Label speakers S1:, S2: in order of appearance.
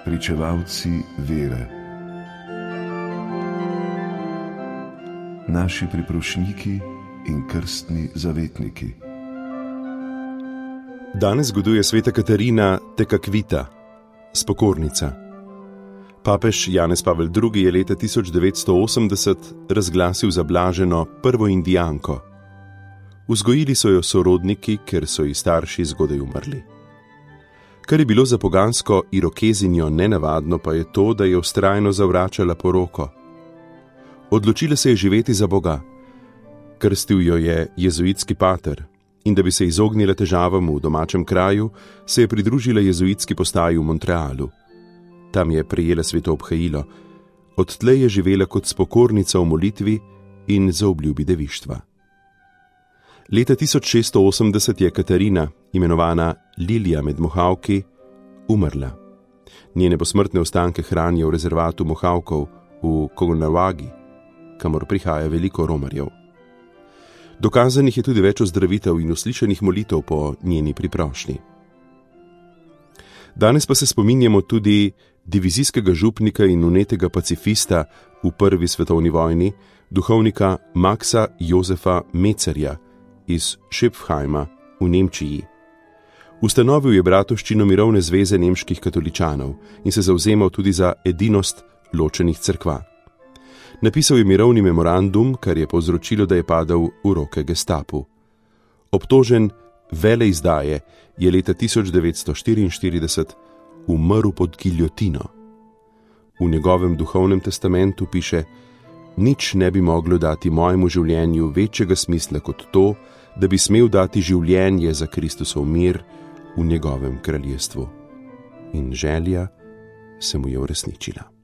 S1: pričevalci vere, naši priprošniki in krstni zavetniki.
S2: Danes goduje sveta Katarina Tekakvita, spokornica. Papež Janez Pavel II. Je leta 1980 razglasil za blaženo prvo indijanko. Vzgojili so jo sorodniki, ker so ji starši zgodaj umrli. Kar je bilo za pogansko Irokezinjo nenavadno, pa je to, da je vztrajno zavračala poroko. Odločila se je živeti za Boga. Krstil jo je jezuitski pater in da bi se izognila težavam v domačem kraju, se je pridružila jezuitski postaji v Montrealu. Tam je prejela sveto obhajilo, odtlej je živela kot spokornica v molitvi in za obljubi devištva. Leta 1680 je Katarina, imenovana Lilija med Mohavki, umrla. Njene posmrtne ostanke hranijo v rezervatu Mohavkov v Kogonavagi, kamor prihaja veliko romarjev. Dokazanih je tudi več ozdravitev in uslišanih molitev po njeni priprošnji. Danes pa se spominjamo tudi divizijskega župnika in vnetega pacifista v prvi svetovni vojni, duhovnika Maxa Josefa Metzerja iz Schöpfheima v Nemčiji. Ustanovil je bratovščino Mirovne zveze nemških katoličanov in se zavzemal tudi za edinost ločenih cerkva. Napisal je mirovni memorandum, kar je povzročilo, da je padel v roke gestapu. Obtožen veleizdaje je leta 1944 umrl pod giljotino. V njegovem duhovnem testamentu piše: nič ne bi moglo dati mojemu življenju večjega smisla kot to, da bi smel dati življenje za Kristusov mir v njegovem kraljestvu. In želja se mu je uresničila.